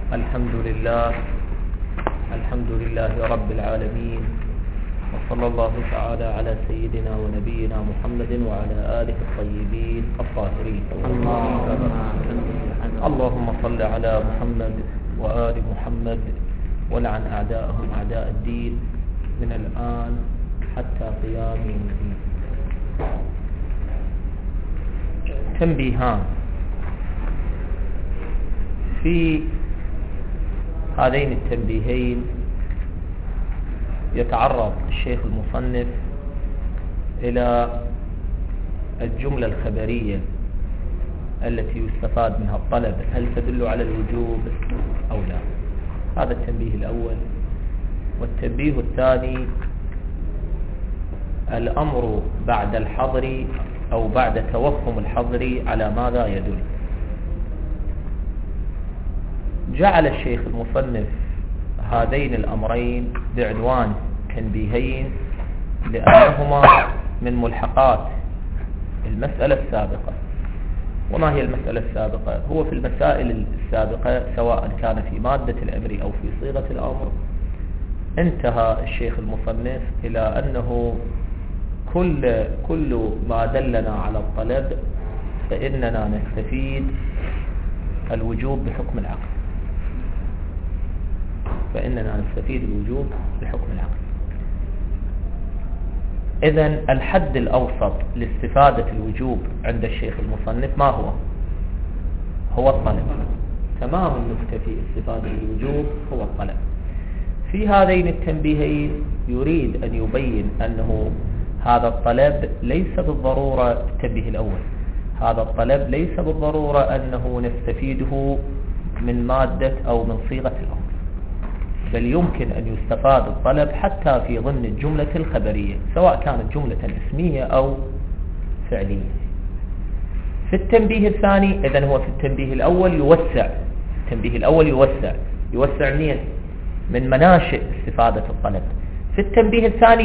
الحمد لله رب العالمين، وصلى الله تعالى على سيدنا ونبينا محمد وعلى آله الطيبين الطاهرين. اللهم صل على محمد وآل محمد ولعن أعداءهم أعداء الدين من الآن حتى قيام يوم الدين. تنبيهان في هذين التنبيهين. يتعرض الشيخ المصنف إلى الجملة الخبرية التي يستفاد منها الطلب، هل تدل على الوجوب أو لا؟ هذا التنبيه الأول. والتنبيه الثاني الأمر بعد الحظر أو بعد توهم الحظر على ماذا يدل. جعل الشيخ المصنف هذين الأمرين بعنوان تنبيهين لأنهما من ملحقات المسألة السابقة. وما هي المسألة السابقة؟ هو في المسائل السابقة سواء كان في مادة الأمر أو في صيغة الأمر انتهى الشيخ المصنف إلى أنه كل ما دلنا على الطلب فإننا نستفيد الوجوب بحكم العقل. إذن الحد الأوسط لاستفادة الوجوب عند الشيخ المصنف ما هو الطلب. تمام نكتفي استفادة الوجوب هو الطلب. في هذين التنبيهين يريد أن يبين أنه هذا الطلب ليس بالضرورة، التنبيه الأول، هذا الطلب ليس بالضرورة أنه نستفيده من مادة أو من صيغة الأمر، بل يمكن أن يستفاد الطلب حتى في ضمن الجملة الخبرية سواء كانت جملة اسمية أو فعلية. في التنبيه الثاني إذن هو في التنبيه الأول يوسع من مناشئ استفادة الطلب. في التنبيه الثاني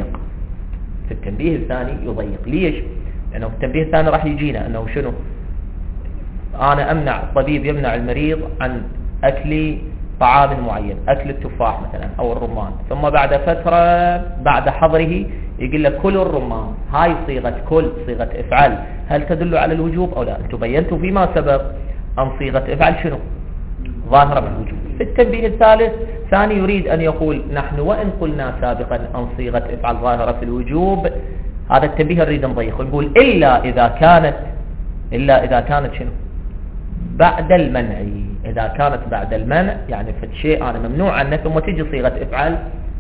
يضيق. ليش؟ لأنه في التنبيه الثاني راح يجينا أنه شنو؟ أنا الطبيب يمنع المريض عن أكل طعام معين، أكل التفاح مثلا أو الرمان، ثم بعد فترة بعد حظره يقول لك كل الرمان. هاي صيغة افعل، هل تدل على الوجوب أو لا؟ أنتم بينتوا فيما سبق أن صيغة افعل شنو؟ ظاهرة بالوجوب. في التنبيه الثاني يريد أن يقول نحن وإن قلنا سابقا أن صيغة افعل ظاهرة في الوجوب، هذا التنبيه نريد نضيق ونقول إلا إذا كانت شنو؟ بعد المنع. إذا كانت بعد المنع يعني في شيء أنا ممنوع عنه ثم تجي صيغة افعل،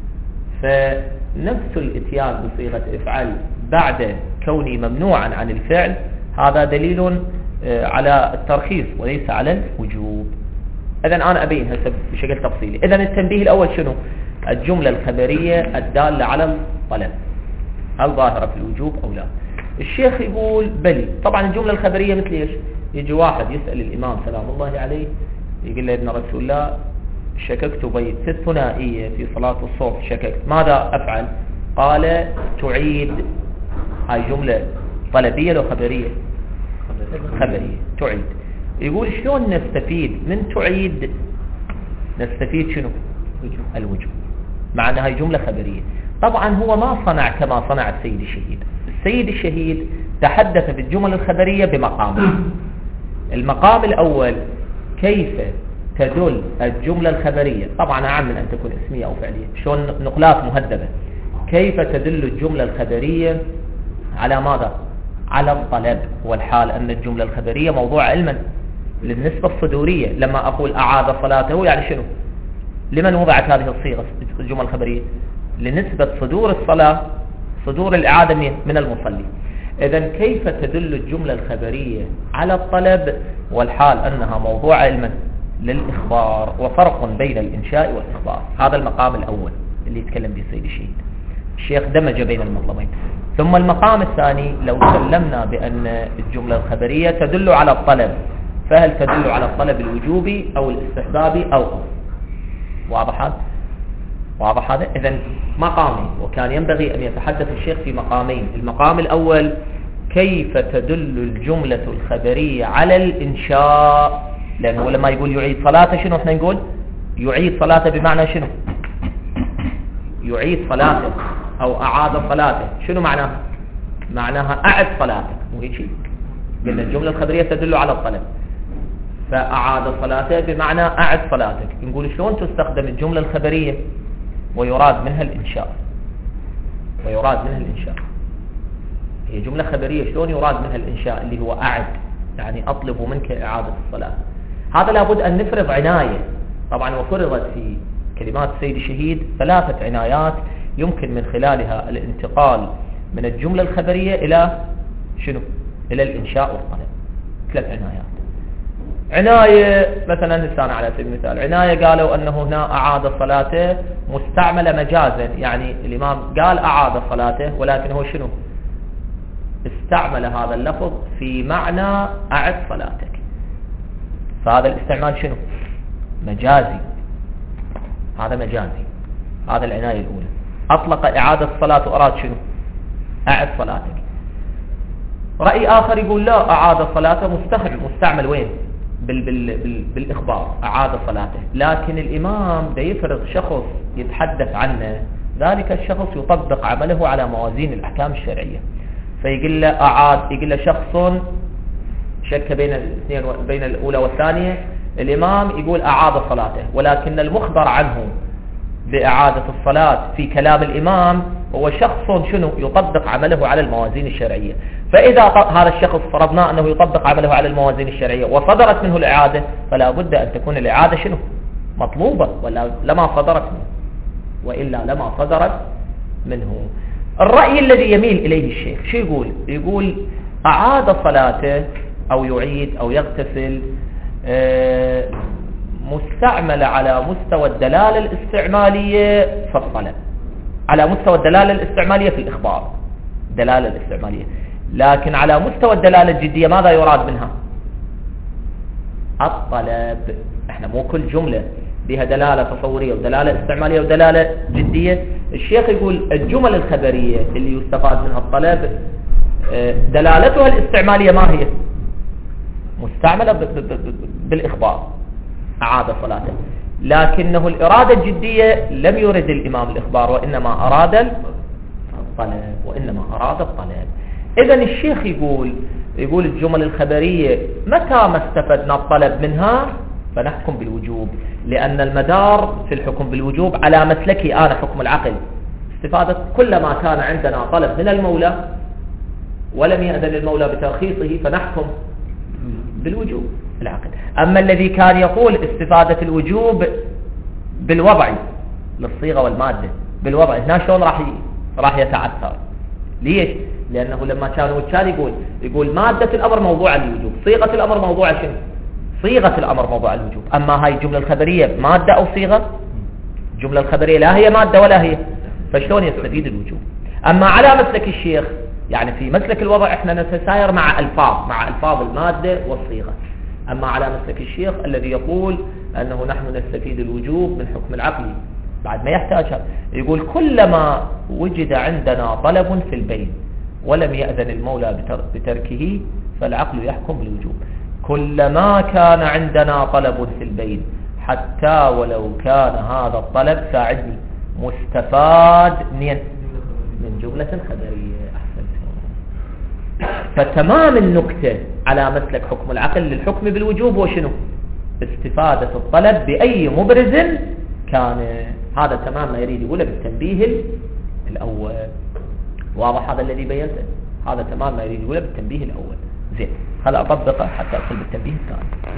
فنفس الاتيان بصيغة افعل بعد كوني ممنوعا عن الفعل هذا دليل على الترخيص وليس على الوجوب. إذن أنا أبينها بشكل تفصيلي. إذن التنبيه الأول شنو؟ الجملة الخبرية الدالة على الطلب هل ظاهرة في الوجوب أو لا؟ الشيخ يقول بلي. طبعا الجملة الخبرية مثل إيش؟ يجي واحد يسأل الإمام سلام الله عليه يقول له ابن رسول الله شككت في الثنائية في صلاة الصبح شككت، ماذا أفعل؟ قال تعيد. هاي جملة طلبية لو خبرية؟ خبرية. تعيد. يقول شلون نستفيد من تعيد؟ نستفيد شنو؟ الوجوب، مع أن هاي جملة خبرية. طبعا هو ما صنع كما صنع السيد الشهيد تحدث بالجمل الخبرية بمقامه. المقام الأول كيف تدل الجملة الخبرية، طبعا أعم من أن تكون اسمية أو فعلية، شلون نقلات مهذبة، كيف تدل الجملة الخبرية على ماذا؟ على الطلب، والحال أن الجملة الخبرية موضوع علما للنسبة الصدورية. لما أقول أعاد صلاته يعني شنو؟ لمن وضعت هذه الصيغة الجمل الخبرية؟ لنسبة صدور الصلاة، صدور الإعادة من المصلي. إذن كيف تدل الجملة الخبرية على الطلب والحال أنها موضوع علما للإخبار، وفرق بين الإنشاء والإخبار. هذا المقام الأول اللي يتكلم به السيد الشيخ دمج بين المطلبين. ثم المقام الثاني لو سلمنا بأن الجملة الخبرية تدل على الطلب، فهل تدل على الطلب الوجوبي أو الاستحبابي أو واضح هذا؟ إذن مقامين، وكان ينبغي أن يتحدث الشيخ في مقامين. المقام الأول كيف تدل الجملة الخبرية على الإنشاء لأنه لما يقول يعيد صلاته شنو احنا نقول؟ يعيد صلاته بمعنى شنو؟ يعيد صلاته أو أعاد صلاته، شنو معناها؟ معناها أعد صلاتك، مو هيك شيء؟ قلنا الجملة الخبرية تدل على الطلب، فأعاد صلاته بمعنى أعد صلاتك. نقول شلون تستخدم الجملة الخبرية ويراد منها الإنشاء؟ ويراد منها الإنشاء، هي جملة خبرية، شلون يراد منها الإنشاء اللي هو أعد، يعني أطلب منك إعادة الصلاة؟ هذا لابد أن نفرض عناية. طبعا وفرضت في كلمات السيد الشهيد 3 عنايات يمكن من خلالها الانتقال من الجملة الخبرية إلى شنو؟ إلى الإنشاء والطلب. 3 عنايات. عناية مثلا لسان على سبيل المثال، عناية قالوا أنه هنا أعاد صلاته مستعملة مجازا، يعني الإمام قال أعاد صلاته ولكن هو شنو؟ استعمل هذا اللفظ في معنى أعد صلاتك، فهذا الاستعمال شنو؟ مجازي، هذا مجازي. هذا العناية الأولى، أطلق إعادة الصلاة وأراد شنو؟ أعد صلاتك. رأي آخر يقول لا، أعاد صلاته مستعمل وين؟ بالإخبار، أعاد صلاته، لكن الإمام دا يفرض شخص يتحدث عنه، ذلك الشخص يطبق عمله على موازين الأحكام الشرعية، فيقول له أعاد، يقول له شخص شك بين الاثنين، بين الأولى والثانية، الإمام يقول أعاد صلاته، ولكن المخبر عنه بإعادة الصلاة في كلام الإمام هو شخص شنو؟ يطبق عمله على الموازين الشرعية. فإذا هذا الشخص فرضنا أنه يطبق عمله على الموازين الشرعية وصدرت منه الإعادة، فلا بد أن تكون الإعادة شنو؟ مطلوبة، ولا لما صدرت منه، وإلا لما صدرت منه. الرأي الذي يميل إليه الشيخ شو يقول؟ يقول أعاد صلاته أو يعيد أو يغتسل مستعمل على مستوى الدلالة الاستعمالية في الطلب، على مستوى الدلالة الاستعمالية في الإخبار، دلالة الاستعمالية، لكن على مستوى الدلالة الجدية ماذا يراد منها؟ الطلب. احنا مو كل جملة بها دلالة تصورية ودلالة استعمالية ودلالة جدية. الشيخ يقول الجمل الخبرية اللي يستفاد منها الطلب دلالتها الاستعمالية ما هي؟ مستعملة بالإخبار، أعاد صلاته، لكنه الإرادة الجدية لم يرد الإمام الإخبار، وإنما أراد الطلب، وإنما أراد الطلب. إذن الشيخ يقول الجمل الخبرية متى ما استفدنا الطلب منها فنحكم بالوجوب، لأن المدار في الحكم بالوجوب على مسلكي أنا حكم العقل، استفادة كلما كان عندنا طلب من المولى ولم يأذن المولى بترخيصه فنحكم بالوجوب العقل. أما الذي كان يقول استفادة الوجوب بالوضع للصيغة والمادة، بالوضع هنا شلون راح يتعثر؟ ليش؟ لأنه لما كان يقول مادة الأمر موضوع الوجوب، صيغة الأمر موضوع شنو؟ صيغة الأمر موضوع الوجوب. أما هاي الجملة الخبرية مادة أو صيغة؟ الجملة الخبرية لا هي مادة ولا هي، فشلون يستفيد الوجوب؟ أما على مسلك الشيخ، يعني في مسلك الوضع احنا نتساير مع ألفاظ المادة والصيغة. أما على مسلك الشيخ الذي يقول أنه نحن نستفيد الوجوب من حكم العقل بعد ما يحتاجها، يقول كلما وجد عندنا طلب في البين ولم يأذن المولى بتركه فالعقل يحكم بالوجوب. كلما كان عندنا طلب في البين حتى ولو كان هذا الطلب ساعدني مستفاد من جملة خبرية. فتمام النكتة على مسلك حكم العقل للحكم بالوجوب وشنو؟ استفادة الطلب بأي مبرز كان. هذا تمام ما يريد يقوله بالتنبيه الأول. واضح هذا الذي بينته؟ هذا تمام ما يريد يقوله بالتنبيه الأول. زين، هلا أطبقه حتى أصل بالتنبيه الثاني.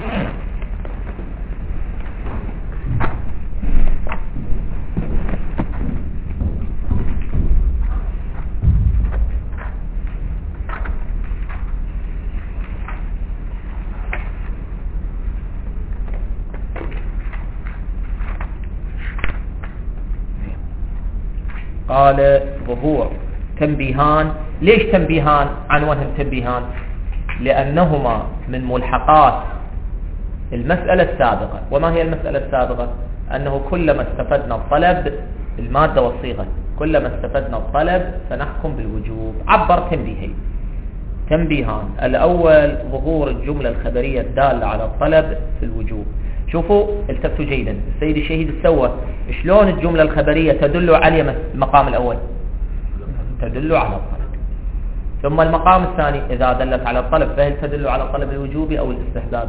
قال ظهور تنبيهان. ليش تنبيهان؟ عنوانهم تنبيهان لأنهما من ملحقات المسألة السابقة. وما هي المسألة السابقة؟ أنه كلما استفدنا الطلب المادة والصيغة، كلما استفدنا الطلب فنحكم بالوجوب. عبر تنبيهين. تنبيهان. الأول ظهور الجملة الخبرية الدالة على الطلب في الوجوب. شوفوا التفتوا جيدا، السيد الشهيد سوى شلون الجملة الخبرية تدل على المقام الأول، تدل على الطلب. ثم المقام الثاني إذا دلت على الطلب فهل تدل على الطلب الوجوبي أو الاستحبابي؟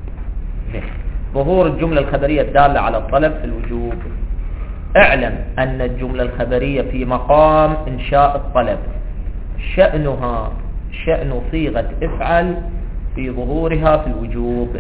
ظهور الجملة الخبرية الدالة على الطلب في الوجوب. اعلم أن الجملة الخبرية في مقام إنشاء الطلب شأنها شأن صيغة افعل في ظهورها في الوجوب،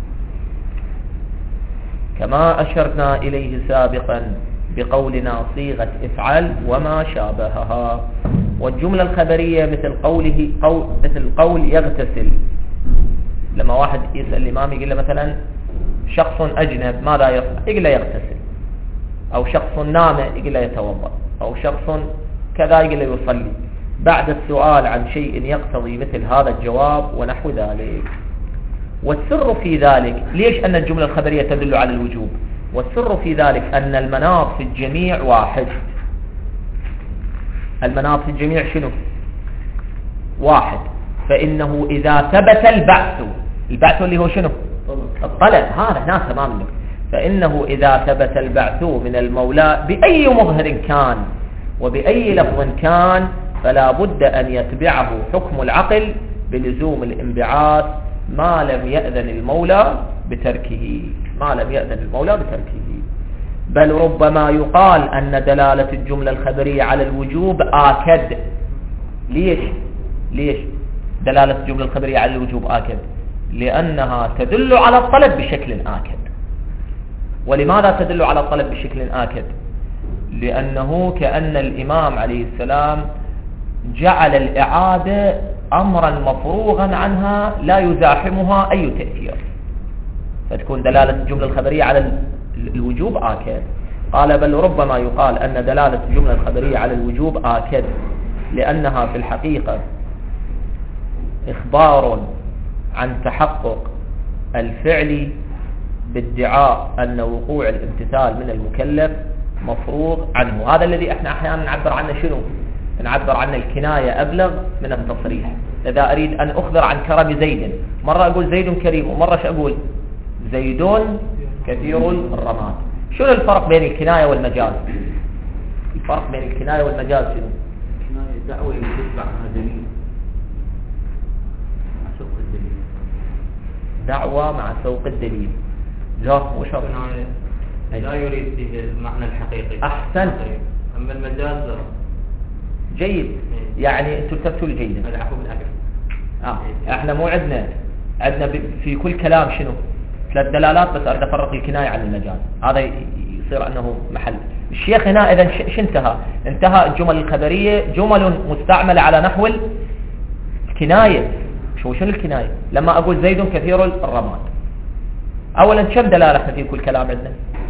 كما أشرنا إليه سابقا بقولنا صيغة افعل وما شابهها. والجملة الخبرية مثل قول يغتسل. لما واحد يسأل الإمام يقول له مثلا شخص أجنب ماذا يفعل؟ يقول له يغتسل. أو شخص نام يقول له يتوضأ. أو شخص كذا يقول له يصلي، بعد السؤال عن شيء يقتضي مثل هذا الجواب ونحو ذلك. والسر في ذلك ليش أن الجملة الخبرية تدل على الوجوب؟ والسر في ذلك أن المناط في الجميع واحد. المناط في الجميع شنو؟ واحد. فإنه إذا ثبت البعث اللي هو شنو؟ الطلب، هذا هنا تمام لك. فإنه إذا ثبت البعث من المولى بأي مظهر كان وبأي لفظ كان فلا بد أن يتبعه حكم العقل بلزوم الانبعاث ما لم يأذن المولى بتركه. بل ربما يقال أن دلالة الجملة الخبرية على الوجوب آكد. ليش دلالة الجملة الخبرية على الوجوب آكد؟ لأنها تدل على الطلب بشكل آكد. ولماذا تدل على الطلب بشكل آكد؟ لأنه كأن الإمام عليه السلام جعل الإعادة أمرا مفروغا عنها لا يزاحمها أي تأثير، فتكون دلالة الجملة الخبرية على الوجوب آكد. قال بل ربما يقال أن دلالة الجملة الخبرية على الوجوب آكد لأنها في الحقيقة إخبار عن تحقق الفعل بادعاء أن وقوع الامتثال من المكلف مفروغ عنه. هذا الذي احنا أحيانا نعبر عنه شنو؟ نعبر عنه الكناية أبلغ من التصريح. إذا أريد أن أخبر عن كرم زيد مرة أقول زيد كريم، ومرة أقول زيد كثير الرماد. شنو الفرق بين الكناية والمجاز؟ الفرق بين الكناية والمجاز شنو؟ الكناية دعوة يتبعها دليل مع سوق الدليل، دعوة مع سوق الدليل. لا مو شرط، لا يريد به المعنى الحقيقي. أحسنت. أما المجاز لا. جيد. يعني أنتم تفتوا جيدا. العفو بالأكل. احنا مو عندنا في كل كلام شنو 3 دلالات، بس أريد أفرق الكناية عن المجاز. هذا يصير أنه محل. الشيخ هنا إذا انتهى الجمل الخبرية جمل مستعملة على نحو الكناية. شنو الكناية؟ لما أقول زيد كثير الرماد، أولا كم دلالة احنا في كل كلام عندنا؟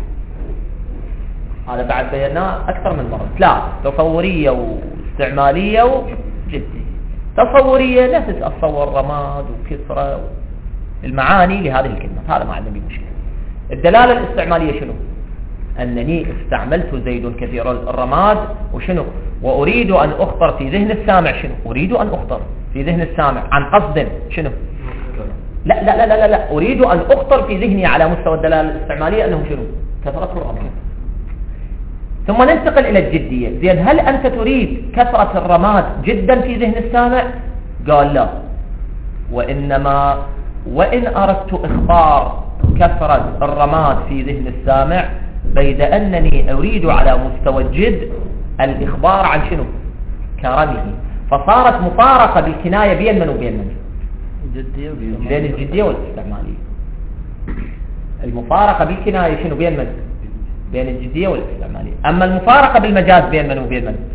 هذا بعد بيناه أكثر من مرة. 3: تصورية واستعمالية وجدية. تصورية لا تتصور رماد وكسرة المعاني لهذه الكلمة، هذا ما عندنا مشكلة. الدلالة الاستعمالية شنو؟ أنني استعملت زيد كثير الرماد وشنو؟ وأريد أن أخطر في ذهن السامع شنو؟ أريد أن أخطر في ذهن السامع عن قصد شنو؟ لا لا لا لا لا، أريد أن أخطر في ذهني على مستوى الدلالة الاستعمالية أنه شنو؟ كثرة الرماد. ثم ننتقل إلى الجدية. زين، هل أنت تريد كثرة الرماد جدا في ذهن السامع؟ قال لا، وإنما وإن أردت إخبار كثرة الرماد في ذهن السامع بيد أنني أريد على مستوى الجد الإخبار عن شنو؟ كرمه. فصارت مفارقة بالكناية بين من وبين من؟ بين الجدية والاستعمالية. المفارقة بالكناية شنو بين من؟ بين الجدية والاستعمالية. أما المفارقة بالمجاز بين من وبين من؟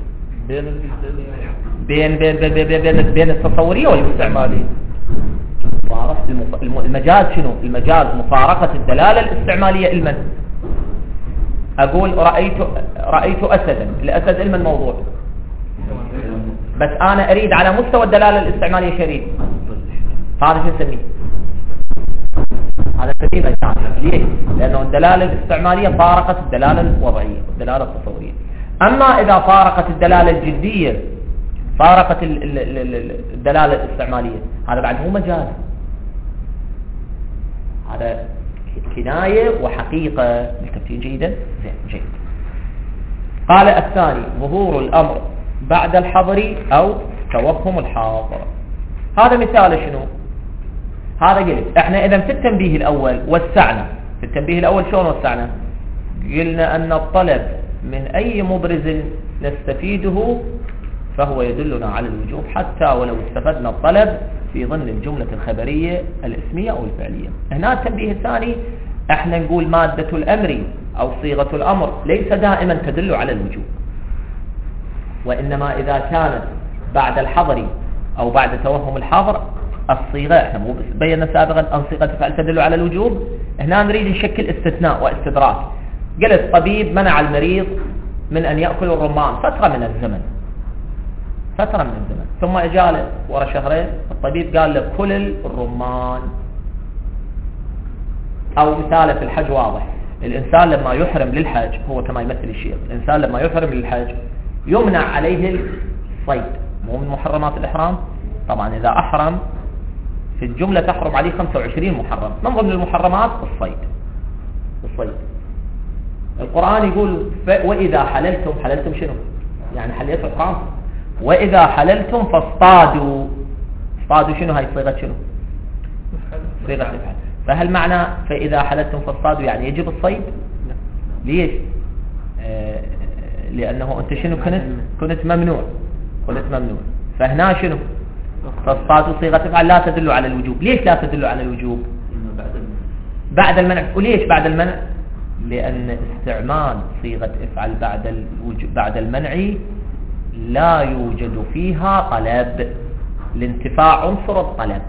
بين التصورية والاستعمالية. المجاز شنو؟ المجاز مفارقة الدلالة الاستعمالية المن. أقول رأيت أسدا، الأسد المن موضوع، بس أنا أريد على مستوى الدلالة الاستعمالية شريك، هذا شو نسميه؟ هذا نسميه مجاز. ليه؟ لأنه الدلالة الاستعمالية فارقت الدلالة الوضعية، الدلالة التصورية. أما إذا فارقت الدلالة الجدية فارقت الدلالة الاستعمالية، هذا بعد مو مجاز، هذا كناية وحقيقة. بالتفسير جيدا زين جيد. قال الثاني ظهور الأمر بعد الحظر أو توهم الحاضر. هذا مثال شنو؟ هذا قلت احنا اذا في التنبيه الاول وسعنا، في التنبيه الاول شلون وسعنا؟ قلنا ان الطلب من اي مبرز نستفيده فهو يدلنا على الوجوب حتى ولو استفدنا الطلب في ضمن الجملة الخبرية الاسمية او الفعلية. هنا التنبيه الثاني احنا نقول مادة الامر او صيغة الامر ليس دائما تدل على الوجوب، وانما اذا كانت بعد الحظر او بعد توهم الحاضر الصيغة، احنا مو بينا سابقا ان صيغة فعل تدل على الوجوب، هنا نريد نشكل استثناء واستدراك. قلت طبيب منع المريض من ان يأكل الرمان فترة من الزمن، فترة من الزمن، ثم اجاله ورا شهرين الطبيب قال له كل الرمان. او مثال في الحج واضح، الانسان لما يحرم للحج هو كما يمثل الشيخ، الانسان لما يحرم للحج يمنع عليه الصيد، مو من محرمات الاحرام. طبعا اذا احرم في الجملة تحرم عليه 25 محرم، من ضمن المحرمات الصيد. القرآن يقول وإذا حللتم، حللتم شنو؟ يعني حليتوا الحرام. وإذا حللتم فاصطادوا، اصطادوا شنو؟ هاي صيغة شنو؟ صيغة الفعل. فهل معنى فإذا حللتم فاصطادوا يعني يجب الصيد؟ ليش؟ لأنه أنت شنو كنت ممنوع، فهنا شنو؟ فاصطادوا صيغة افعل لا تدل على الوجوب. ليش لا تدل على الوجوب؟ بعد المنع. وليش بعد المنع؟ لأن استعمال صيغة افعل بعد المنع لا يوجد فيها طلب، لانتفاع عنصر الطلب.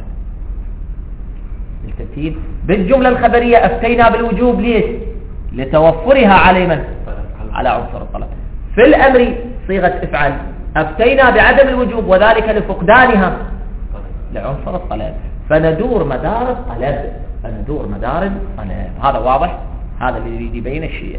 الترتيب بالجملة الخبرية أفتينا بالوجوب، ليش؟ لتوفرها على من؟ على عنصر الطلب. في الأمر صيغة افعل أفتينا بعدم الوجوب وذلك لفقدانها لعنصر الطلب، فندور مدار الطلب، هذا واضح؟ هذا اللي يريد يبين الشيء.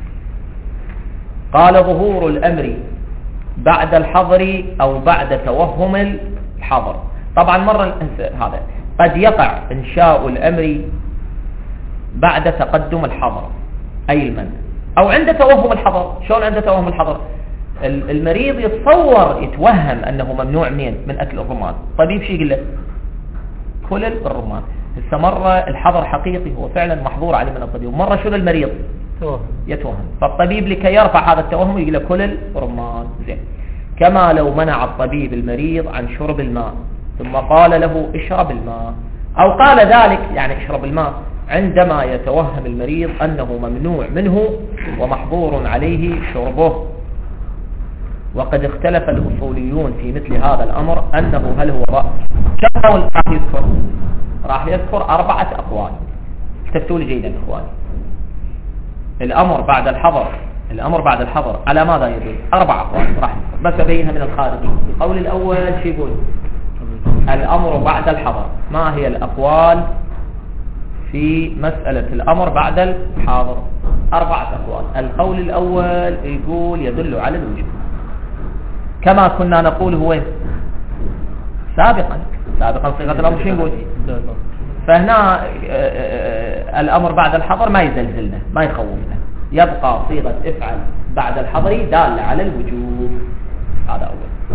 قال ظهور الأمر بعد الحظر أو بعد توهم الحظر. طبعا مرة هذا قد يقع إنشاء الأمر بعد تقدم الحظر أي المنع، أو عند توهم الحظر. شلون عند توهم الحظر؟ المريض يتوهم أنه ممنوع من أكل الرمان، طبيب شي يقول له كل الرمان. هسه مرة الحظر حقيقي هو فعلا محظور عليه من الطبيب، ومرة شنو المريض يتوهم، فالطبيب لكي يرفع هذا التوهم يقول له كل الرمان. زين. كما لو منع الطبيب المريض عن شرب الماء ثم قال له اشرب الماء، أو قال ذلك يعني اشرب الماء عندما يتوهم المريض أنه ممنوع منه ومحظور عليه شربه. وقد اختلف الأصوليون في مثل هذا الأمر أنه هل هو شرط راح يذكر 4 أقوال. اكتبتوا لي جيدا إخواني. الأمر بعد الحظر على ماذا يدل؟ 4 أقوال راح بس أبينها من الخارج. القول الأول شو يقول؟ الأمر بعد الحظر. ما هي الأقوال في مسألة الأمر بعد الحظر؟ 4 أقوال. القول الأول يقول يدل على الوجوب كما كنا نقول هو سابقا صيغة الأمر شو نقول؟ فهنا الأمر بعد الحظر ما يزلزلنا ما يخوفنا، يبقى صيغة افعل بعد الحظر دالة على الوجوب. هذا أول.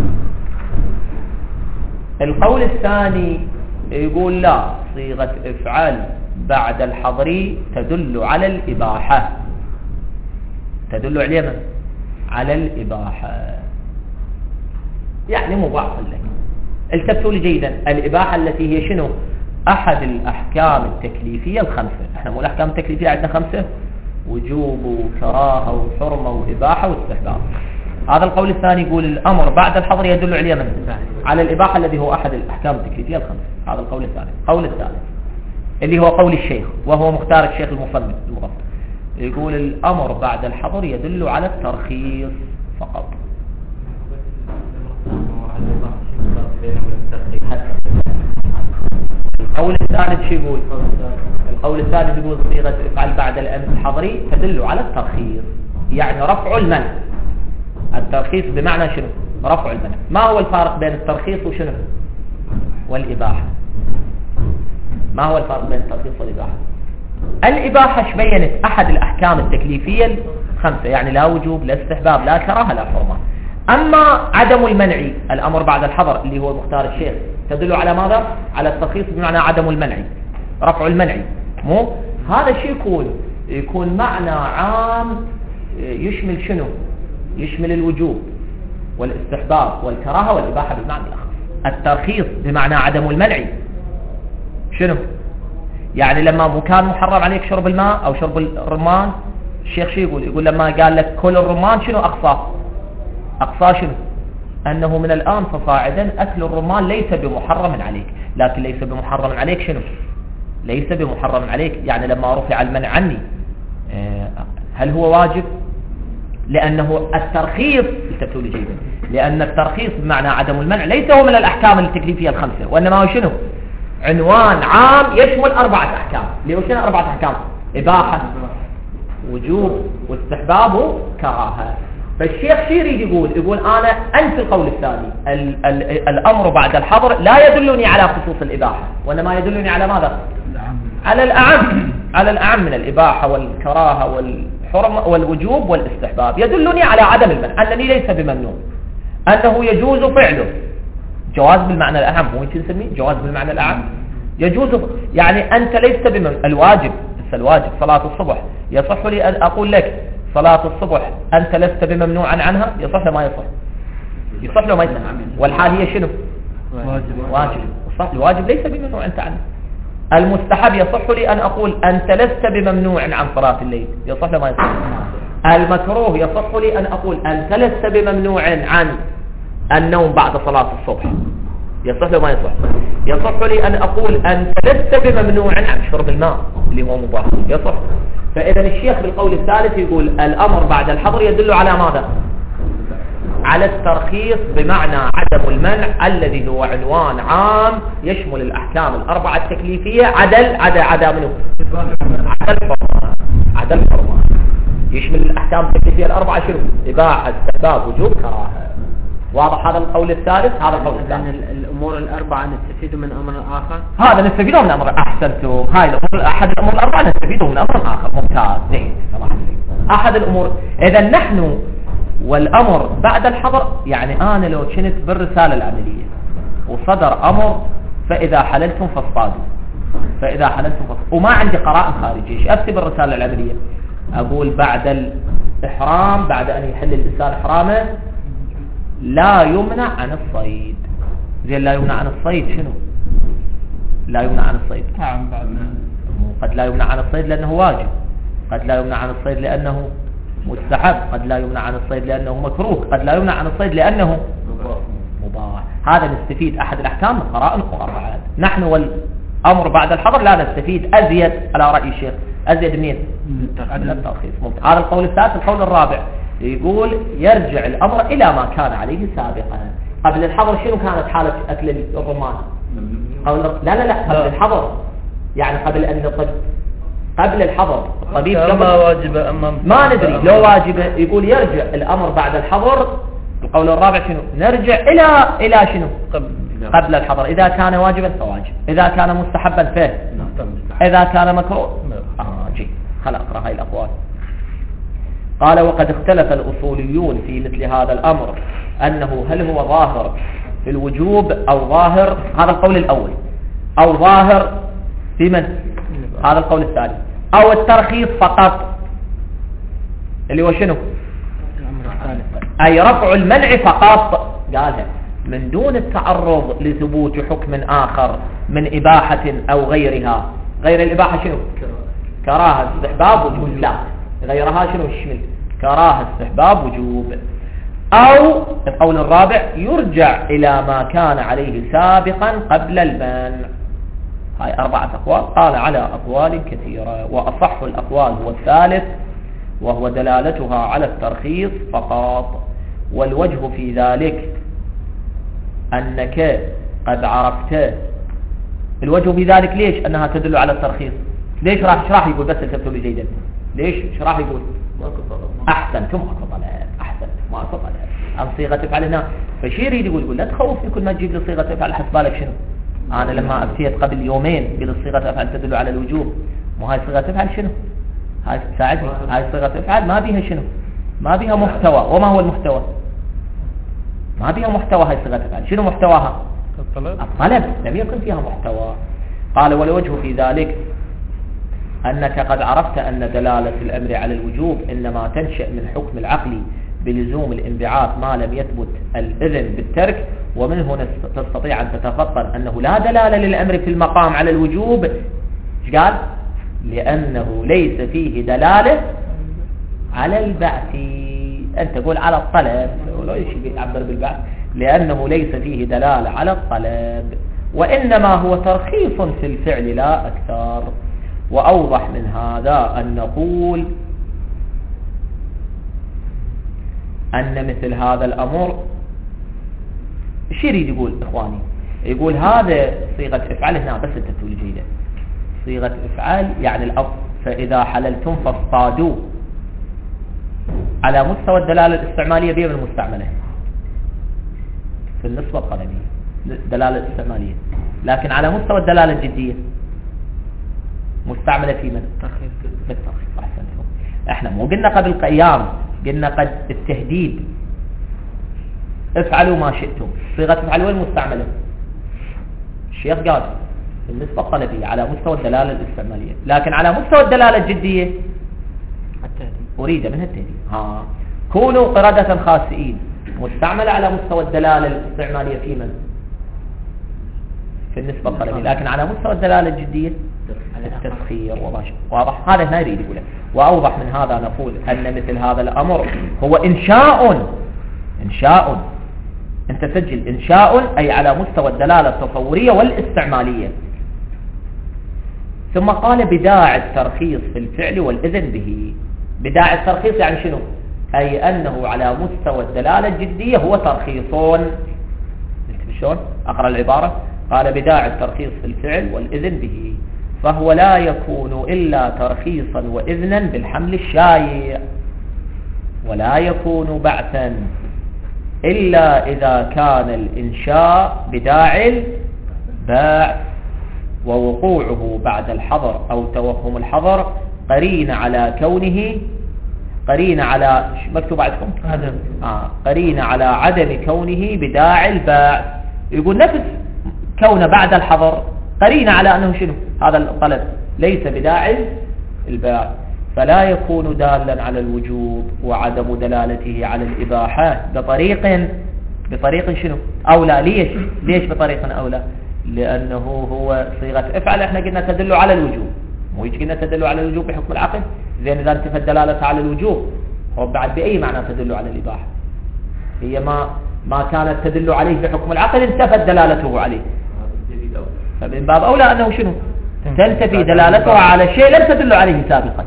القول الثاني يقول لا، صيغة افعل بعد الحظر تدل على الإباحة، تدل على الإباحة، يعني مباح لك. التفتوا لي جيدا. الإباحة التي هي شنو؟ أحد الأحكام التكليفية ال5. احنا مو الأحكام التكليفية عندنا 5: وجوب وكراهة وحرمة وإباحة واستحباب. هذا القول الثاني يقول الأمر بعد الحظر يدل على الإباحة الذي هو أحد الأحكام التكليفية ال5. هذا القول الثاني. القول الثالث اللي هو قول الشيخ وهو مختار الشيخ المصنف المغفر، يقول الأمر بعد الحظر يدل على الترخيص فقط. القول الثالث شو يقول؟ القول الثالث يقول صيغة افعل بعد الحظر تدل على الترخيص، يعني رفع المنع. الترخيص بمعنى شنو؟ رفع المنع. ما هو الفارق بين الترخيص وشنو والإباحة؟ ما هو الفارق بين الترخيص والإباحة؟ الإباحة بينت أحد الأحكام التكليفية الخمسة، يعني لا وجوب لا استحباب لا كراهة لا حرمة. أما عدم المنع الأمر بعد الحظر اللي هو مختار الشيخ تدل على ماذا؟ على الترخيص بمعنى عدم المنع، رفع المنع. مو هذا الشيء يكون معنى عام يشمل شنو؟ يشمل الوجوب والاستحباب والكراهة والإباحة بالمعنى الأخر. الترخيص بمعنى عدم المنع شنو؟ يعني لما كان محرم عليك شرب الماء أو شرب الرمان، الشيخ شو يقول لما قال لك كل الرمان شنو أقصى شنو؟ أنه من الآن فصاعدا أكل الرمان ليس بمحرم عليك. لكن ليس بمحرم عليك شنو؟ ليس بمحرم عليك يعني لما رفع المنع عني هل هو واجب؟ لأنه الترخيص التفتوا لي جيدا، لأن الترخيص بمعنى عدم المنع ليس هو من الأحكام التكليفية الخمسة، وإنما هو شنو؟ عنوان عام يشمل 4 أحكام. اللي هو شنو 4 أحكام؟ إباحة وجوب واستحباب وكراهة. فالشيخ شو يريد يقول أنا أنت القول الثاني الأمر بعد الحظر لا يدلني على خصوص الإباحة، وإنما يدلني على ماذا؟ على الأعم من الإباحة والكراهة والحرمة والوجوب والاستحباب. يدلني على عدم المنع، أنني ليس بممنوع، أنه يجوز فعله. جواز بالمعنى الأعم، هو يمكن نسميه جواز بالمعنى الأعم. يجوز يعني أنت ليس بممنوع. الواجب صلاة الصبح، يصح لي أن أقول لك صلاة الصبح أنت لست بممنوع عنها؟ يصح له ما يصح؟ يصح له ما يصح. والحال هي شنو؟ واجب. صح، الواجب ليس بممنوع أنت عنه. المستحب يصح لي أن أقول أنت لست بممنوع عن صلاة الليل، يصح له ما يصح؟ المكروه يصح لي أن أقول أنت لست بممنوع عن النوم بعد صلاة الصبح، يصح له ما يصح؟ يصح لي أن أقول أنت لست بممنوع عن شرب الماء اللي هو مباح، يصح. فإذا الشيخ بالقول الثالث يقول الأمر بعد الحظر يدل على ماذا؟ على الترخيص بمعنى عدم المنع الذي هو عنوان عام يشمل الأحكام 4 التكليفية عدا منه عدا الحرمة. يشمل الأحكام التكليفية 4 شنو؟ إباحة استحباب وجوب كراهة. واضح هذا القول الثالث؟ هذا القول الثالث. الأمور 4 نستفيد من أمر آخر. هذا نستفيده من أمر. أحسنتم. هاي الأمور أحد الأمور 4 نستفيده من أمر آخر. ممتاز زين. أحد الأمور. إذا نحن والأمر بعد الحظر، يعني أنا لو كنت بالرسالة العملية وصدر أمر فإذا حللتم فاصطادوا، وما عندي قرائن خارجية، ايش أكتب الرسالة العملية؟ أقول بعد الإحرام، بعد أن يحل الإنسان إحرامه لا يمنع عن الصيد. زين، لا يمنع عن الصيد شنو؟ لا يمنع عن الصيد قد لا يمنع عن الصيد لأنه واجب، قد لا يمنع عن الصيد لأنه مستحب، قد لا يمنع عن الصيد لأنه مكروه، قد لا يمنع عن الصيد لأنه مباح. هذا نستفيد أحد الأحكام من قرائن وقرائن. نحن والأمر بعد الحظر لا نستفيد أزيد على رأي الشيخ، أزيد منين؟ من الترخيص. هذا القول الثالث. القول الرابع يقول يرجع الأمر إلى ما كان عليه سابقا. قبل الحظر شنو كانت حالة أكل الرمان؟ لا قبل الحظر، يعني قبل أن قبل الحظر الطبيب ما واجبه ما ندري لو واجبه. يقول يرجع الأمر بعد الحظر. القول الرابع شنو؟ نرجع إلى شنو؟ قبل الحظر. إذا كان واجبا فواجب، إذا كان مستحبا فيه، إذا كان مكروه جي. خلق أقرأ هاي الأقوال. قال وقد اختلف الأصوليون في مثل هذا الأمر، أنه هل هو ظاهر في الوجوب أو ظاهر، هذا القول الأول، أو ظاهر في من؟ هذا القول الثاني، أو الترخيص فقط اللي هو شنو؟ أي رفع المنع فقط، قالها من دون التعرض لثبوت حكم آخر من إباحة أو غيرها. غير الإباحة شنو؟ كراهة استحباب وجوب. لا، غيرها شنو يشمل؟ كراهة استحباب وجوب. أو القول الرابع يرجع إلى ما كان عليه سابقا قبل المنع. هاي 4 أقوال. قال على أقوال كثيرة، وأصح الأقوال هو الثالث، وهو دلالتها على الترخيص فقط. والوجه في ذلك أنك قد عرفت. الوجه في ذلك ليش أنها تدل على الترخيص؟ ليش راح يقول بس الكتب لي جيدا؟ ليش راح يقول؟ أحسنتم ما أقصد. عن صيغة افعل هنا. فشي يريد يقول لا تخوفني كل ما تجيب لي صيغة افعل حسبالك شنو. أنا لما أفتيت قبل يومين قل صيغة افعل تدل على الوجوب، مو هاي صيغة افعل شنو؟ هاي تساعدني، هاي صيغة افعل ما بيها شنو؟ ما بيها محتوى. وما هو المحتوى؟ ما بيها محتوى هاي صيغة افعل. شنو محتواها؟ الطلب. لم يكن فيها محتوى. قال والوجه في ذلك أنك قد عرفت أن دلالة الأمر على الوجوب إنما تنشأ من حكم العقل بلزوم الانبعاث ما لم يثبت الإذن بالترك، ومن هنا تستطيع أن تتفطن أنه لا دلالة للأمر في المقام على الوجوب. ايش قال؟ لأنه ليس فيه دلالة على البعث. أنت تقول على الطلب ولا شيء يعبر بالبعث، لأنه ليس فيه دلالة على الطلب، وإنما هو ترخيص في الفعل لا أكثر. وأوضح من هذا أن نقول أن مثل هذا الأمر ايش يريد يقول إخواني؟ يقول هذا صيغة افعل هنا بس التسويل الجيدة، صيغة افعل يعني الأصل فإذا حللتم فاصطادوا على مستوى الدلالة الاستعمالية بين المستعملة في النسبة الطلبية الدلالة الاستعمالية، لكن على مستوى الدلالة الجدية مستعملة في من؟ بالترخيص. أحسنتم. احنا مو قلنا قبل قيام، قلنا قد التهديد افعلوا ما شئتم، صيغة افعلوا وين مستعملة؟ الشيخ قال بالنسبة الطلبية على مستوى الدلالة الاستعمالية، لكن على مستوى الدلالة الجدية أريد منها التهديد. كونوا قردة خاسئين مستعملة على مستوى الدلالة الاستعمالية في من؟ في النسبة الطلبية، لكن على مستوى الدلالة الجدية التسخير. واضح؟ هذا هنا يريد يقوله. وأوضح من هذا نقول أن مثل هذا الأمر هو إنشاء. أنت سجل إنشاء أي على مستوى الدلالة التصورية والاستعمالية. ثم قال بداعي الترخيص في الفعل والإذن به. بداعي الترخيص يعني شنو؟ أي أنه على مستوى الدلالة الجدية هو ترخيص. شلون أقرأ العبارة؟ قال بداعي الترخيص في الفعل والإذن به، فهو لا يكون إلا ترخيصا وإذنا بالحمل الشايع، ولا يكون بعثا إلا إذا كان الإنشاء بداعي البعث، ووقوعه بعد الحظر أو توهم الحظر قرين على كونه قرين على مكتوب عندكم قرين على عدم كونه بداعي البعث. يقول نفس كونه بعد الحظر قرين على أنه شنو هذا الطلب ليس بداعي البعث، فلا يكون دالا على الوجوب وعدم دلالته على الإباحة بطريق شنو أولى. ليش بطريق أولى؟ لأنه هو صيغة افعل احنا قلنا تدل على الوجوب، مو قلنا تدل على الوجوب بحكم العقل. زين إذا انتفت دلالة على الوجوب هو بعد بأي معنى تدل على الإباحة؟ هي ما كانت تدل عليه بحكم العقل انتفت دلالته عليه، فمن باب أولى أنه شنو تنتفي دلالته على شيء لم تدل عليه سابقا.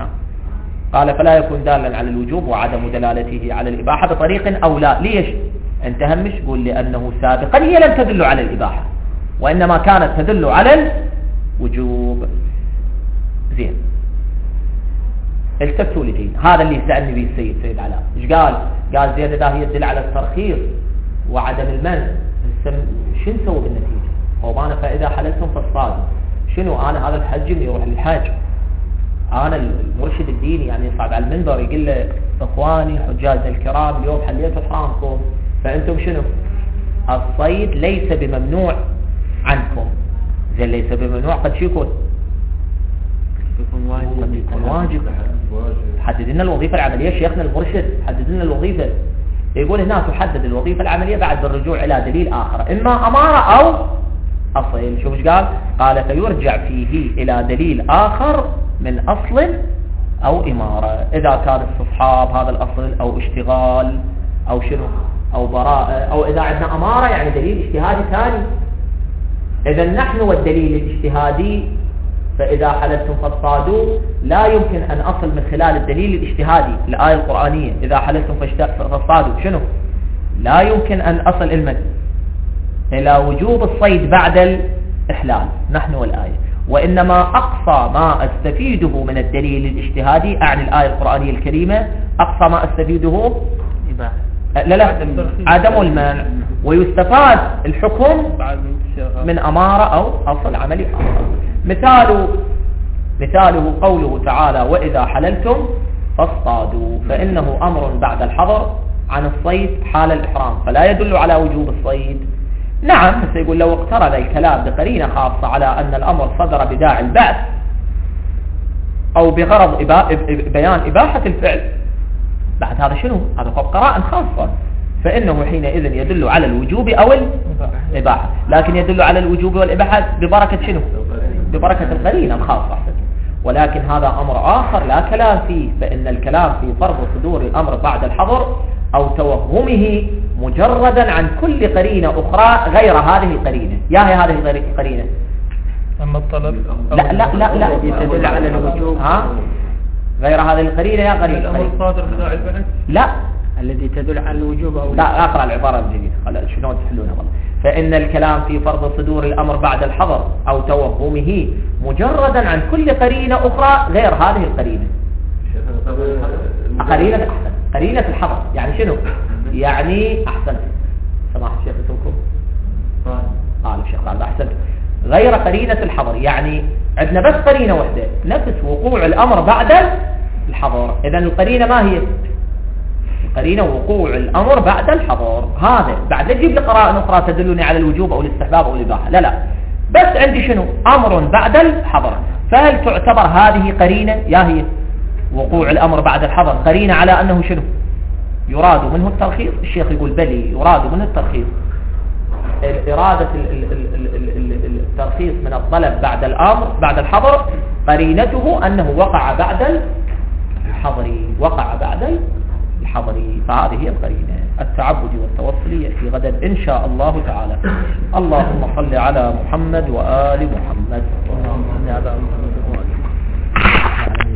قال فلا يكون دالا على الوجوب وعدم دلالته على الإباحة بطريق أولى. ليش انت همش قول لأنه سابقا هي لم تدل على الإباحة وإنما كانت تدل على الوجوب. زين التفتوا لجين هذا اللي سألني به السيد سيد علاء. ايش قال زين إذا هي تدل على الترخيص وعدم المنع شو نسوي بالنتيجة؟ هو أنا فإذا حللتم فاصطادوا شنو؟ أنا هذا الحج اللي يروح للحج، أنا المرشد الديني يعني يصعد على المنبر يقول له إخواني حجاجنا الكرام اليوم حليتوا حرامكم، فأنتم شنو؟ الصيد ليس بممنوع عنكم. زين ليس بممنوع قد شو يكون واجب. حدد لنا الوظيفة العملية شيخنا المرشد، حدد لنا الوظيفة. يقول هنا تحدد الوظيفة العملية بعد بالرجوع إلى دليل آخر إما أمارة أو أصل. شوف ايش قال فيرجع فيه إلى دليل آخر من أصل أو إمارة، إذا كان استصحاب هذا الأصل أو اشتغال أو شنو أو براءة، أو إذا عندنا أمارة يعني دليل اجتهادي ثاني. إذا نحن والدليل الاجتهادي فإذا حللتم فاصطادوا لا يمكن أن أصل من خلال الدليل الاجتهادي الآية القرآنية إذا حللتم فاصطادوا شنو؟ لا يمكن أن أصل إلى وجوب الصيد بعد الإحلال نحن والآية، وإنما أقصى ما أستفيده من الدليل الاجتهادي أعني الآية القرآنية الكريمة، أقصى ما أستفيده لا عدم المانع، ويستفاد الحكم من أمارة أو أصل عملي آخر. مثاله قوله تعالى وإذا حللتم فاصطادوا، فإنه أمر بعد الحظر عن الصيد حال الإحرام، فلا يدل على وجوب الصيد. نعم، بس يقول لو اقترن الكلام بقرينة خاصة على أن الأمر صدر بداعي البعث أو بغرض بيان إباحة الفعل، بعد هذا شنو؟ هذا قرائن خاصة، فإنه حينئذ يدل على الوجوب أو الإباحة، لكن يدل على الوجوب والإباحة ببركة شنو؟ ببركة القرينة الخاصة. ولكن هذا أمر آخر لا كلام فيه، فإن الكلام في فرض صدور الأمر بعد الحظر أو توهمه مجردا عن كل قرينة أخرى غير هذه القرينة. يا هي هذه القرينة؟ أما الطلب لا لا لا لا يدل على الوجوب. غير هذه القرينة يا قرينة الأمر الصادر بداعي البعث، لا الذي تدل على الوجوب أو لا. أقرأ العبارة الجديدة شلون تحلونها والله. فإن الكلام في فرض صدور الأمر بعد الحظر أو توهمه مجردا عن كل قرينة أخرى غير هذه القرينة. قرينة الحظر يعني شنو؟ يعني أحسنت سماحة الشيخ اسمكم الشيخ قال أحسنت. غير قرينة الحظر يعني عندنا بس قرينة واحدة نفس وقوع الأمر بعد الحظر. إذن القرينة ما هي؟ القرينة وقوع الأمر بعد الحظر. هذا بعد نجيب لي قرائن أخرى تدلني على الوجوب أو الاستحباب أو الإباحة، لا بس عندي شنو؟ أمر بعد الحظر. فهل تعتبر هذه قرينة؟ يا هي وقوع الأمر بعد الحظر قرينة على أنه شنو؟ يراد منه الترخيص. الشيخ يقول بلي يراد منه الترخيص. إرادة الترخيص من الطلب بعد الأمر بعد الحظر قرينته أنه وقع بعد الحظر، فهذه هي القرينة. التعبد والتوصل يأتي غدا إن شاء الله تعالى. اللهم صل على محمد وآل محمد.